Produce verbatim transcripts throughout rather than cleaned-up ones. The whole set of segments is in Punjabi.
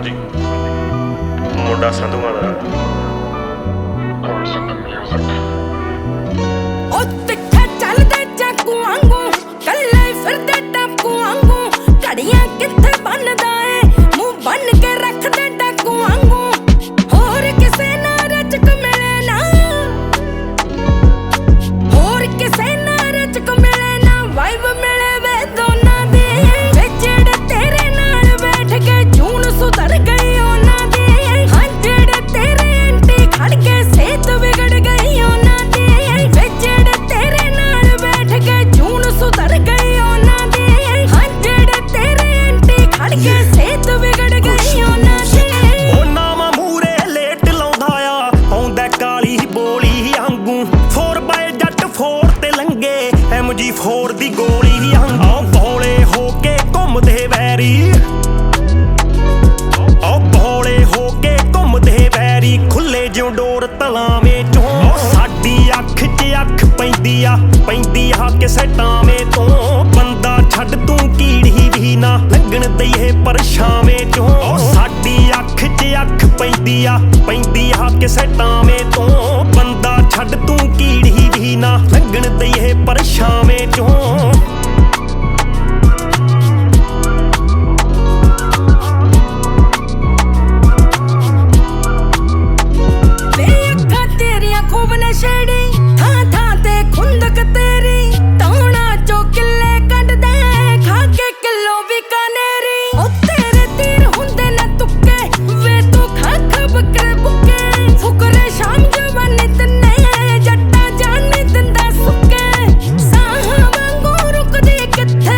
ਹਾਂਜੀ ਮੁੰਡਾ ਸੰਧੂਆਂ ਦਾ ਉਹ ਤਿੱਖਾ ਚੱਲਦੇ ਚਾਕੂ ਵਾਂਗੂ ਕੱਲੇ ਫਿਰਦੇ ਟਾਪੂ ਵਾਂਗੂ ਘੜੀਆਂ ਕਿੱਥੇ ਬੰਨਦਾ ਏ ਮੂੰਹ ਬੰਨ ਕੇ ਰੱਖਦੇ ਟਾਕੂ ਵਾਂਗੂ ਹੋਰ ਕਿਸੇ ਨਾਲ ਰਚਕ ਮਿਲੇ ਨਾ ਹੋਰ ਕਿਸੇ ਨਾਲ ਰਚਕ ਮਿਲੇ ਨਾ ਵਾਈਬ ਮਿਲੇ ਵੇ ਦੋਨਾਂ ਦੀ ਵੇ ਜਿਹੜੇ ਤੇਰੇ ਨਾਲ ਬੈਠ ਕੇ ਜੂਨ ਸੁਧਰ ਗਈ ਉਹਨਾਂ ਦੀ ਹਾਂ ਜਿਹੜੇ ਤੇਰੇ ਐਂਟੀ ਖੜ ਕੇ ਸਿਹਤ ਵਿਗੜ ਗਈ ਉਹਨਾਂ ਦੀ ਵੇ ਜਿਹੜੇ ਤੇਰੇ ਨਾਲ ਬੈਠ ਕੇ ਜੂਨ ਸੁਧਰ ਗਈ ਉਹਨਾਂ ਦੀ ਹਾਂ ਜਿਹੜੇ ਤੇਰੇ ਐਂਟੀ ਖੜ ਕੇ ਸਿਹਤ ਵਿਗੜ ਗਈ ਉਹਨਾਂ ਦੀ ਉਹ ਨਾਵਾਂ ਮੂਰੇ ਲੇਟ ਲਾਉਂਦਾ ਆ ਆਉਂਦਾ ਕਾਲੀ ਬੋਲੀ ਵਾਂਗੂ ਫੋਰ ਬਾਏ ਜੱਟ ਫੋਰ ਤੇ ਲੰਗੇ ਐਮ ਜੀ ਫੋਰ ਦੀ ਗੋਲੀ ਵਾਂਗੂ ਬੋਲੇ ਹੋ ਕੇ ਘੁੰਮਦੇ ਵੈਰੀ ਉਹ ਬੋਲੇ ਹੋ ਕੇ ਘੁੰਮਦੇ ਵੈਰੀ ਖੁੱਲੇ ਜਿਉਂ ਡੋਰ ਤਲਾਵੇਂ ਚੋਂ ਸਾਡੀ ਅੱਖ 'ਚ ਅੱਖ ਪੈਂਦੀ ਆ ਪੈਂਦੀ ਆ ਕਿਸੇ ਟਾਵੇਂ ਤੋਂ ਬੰਦਾ ਛੱਡ ਤੂੰ ਕੀੜੀ ਵੀ ਨਾ ਲੰਘਣ ਦਈਏ ਪਰਛਾਵੇਂ ਚੋਂ ਸਾਡੀ ਅੱਖ 'ਚ ਅੱਖ ਪੈਂਦੀ ਆ ਪੈਂਦੀ ਆ ਕਿਸੇ ਟਾਵੇਂ ਤੋਂ ਬੰਦਾ ਛੱਡ ਤੂੰ ਕੀੜੀ ਵੀ ਨਾ ਲੰਘਣ ਦਈਏ ਪਰਛਾਵੇਂ ਚੋਂ ਵੇ ਅੱਖਾਂ ਤੇਰੀਆਂ ਖੂਬ ਨਸ਼ੇੜੀ ਥਾਂ ਥਾਂ ਤੇ ਖੁੰਦਕ ਤੇਰੀ ਟੌਣਾ ਚੋਂ ਕਿੱਲੇ ਕੱਢਦੇ ਖਾ ਕੇ ਕਿਲੋ ਬਿਕਾਨੇਰੀ ਉਹ ਤੇਰੇ ਤੀਰ ਹੁੰਦੇ ਨਾ ਤੁੱਕੇ ਵੇ ਤੂੰ ਖਾ ਖਾ ਬੱਕਰੇ ਬੁੱਕੇ ਫੁਕਰੇ ਸ਼ਾਮ ਜਵਾਨੀ ਤਨੇ ਜੱਟਾ ਜਾਨ ਨੀ ਦਿੰਦਾ ਸੁੱਕੇ ਸਾਹਾਂ ਵਾਂਗੂ ਰੁਕਦੀ ਕਿੱਥੇ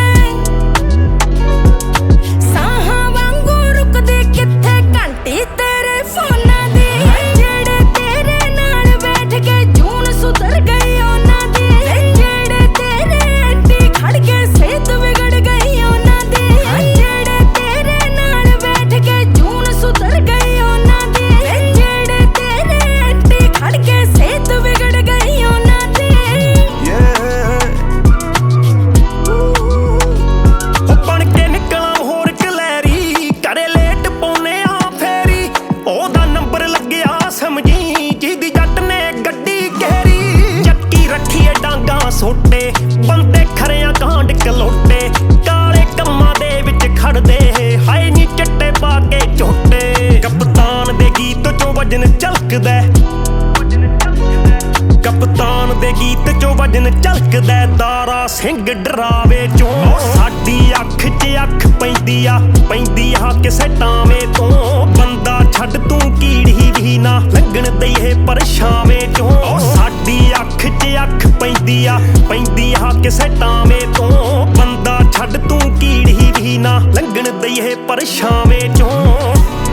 ਸਾਹਾਂ ਵਾਂਗੂ ਰੁਕਦੀ ਕਿੱਥੇ ਘੰਟੀ ਤੇਰੇ ਫੋਨਾਂ ਦੀ ਜਿਹੜੇ ਤੇਰੇ ਨਾਲ ਬੈਠ ਕੇ ਜੂਨ ਸੁਧਰ ਗਈ ਉਹਨਾਂ ਦੀ ਜਿਹੜੇ ਤੇਰੇ ਐਂਟੀ ਖੜ ਕੇ ਸਿਹਤ ਵਿਗੜ ਗਈ ਉਹਨਾਂ ਦੀ ਜਿਹੜੇ ਤੇਰੇ ਨਾਲ ਬੈਠ ਕੇ ਜੂਨ ਸੁਧਰ ਗਈ ਉਹਨਾਂ ਦੀ ਜਿਹੜੇ ਤੇਰੇ ਐਂਟੀ ਖੜ ਕੇ ਸਿਹਤ ਵਿਗੜ ਗਈ ਉਹਨਾਂ ਦੀ ਉਹ ਬਣ ਕੇ ਨਿਕਲਾਂ ਹੋਰ ਕਲੈਰੀ ਕਰੇ ਲੇਟ ਪਾਉਨੇ ਆ ਫੇਰੀ ਉਹਦਾ ਨੰਬਰ ਲੱਗਿਆ ਸਮਝੀ ਜਿਹਦੀ ਜੱਟ ਨੇ ਗੱਡੀ ਘੇਰੀ ਚੱਕੀ ਰੱਖੀਏ ਡਾਂਗਾ ਸੋਟੇ ਬੰਦੇ ਖਰਿਆਂ ਕਾਂਡ ਕਲੋਟੇ ਕਾਲੇ ਕੰਮਾਂ ਦੇ ਵਿੱਚ ਖੜਦੇ ਹਾਏ ਨੀ ਚੱਟੇ ਪਾ ਕੇ ਝੋਟੇ ਕਪਤਾਨ ਦੇ ਗੀਤ ਚੋਂ ਵਜਨ ਝਲਕਦਾ ਕਪਤਾਨ ਦੇ ਗੀਤ ਚੋਂ ਵਜਨ ਝਲਕਦਾ ਦਾਰਾ ਸਿੰਘ ਡਰਾਵੇ ਚੋਂ ਸਾਡੀ ਅੱਖ 'ਚ ਅੱਖ ਪੈਂਦੀ ਆ ਪੈਂਦੀ ਆ ਕਿਸੇ ਟਾਵੇਂ ਤੋਂ ਬੰਦਾ ਛੱਡ ਤੂੰ ਕੀੜੀ ਵੀ ਨਾ ਲੰਘਣ ਦਈਏ ਪਰਛਾਵੇਂ ਚੋਂ ਸਾਡੀ ਅੱਖ 'ਚ ਅੱਖ ਪੈਂਦੀ ਆ ਪੈਂਦੀ ਆ ਕਿਸੇ ਟਾਵੇਂ ਤੋਂ ਬੰਦਾ ਛੱਡ ਤੂੰ ਕੀੜੀ ਵੀ ਨਾ ਲੰਘਣ ਦਈਏ ਪਰਛਾਵੇਂ ਚੋਂ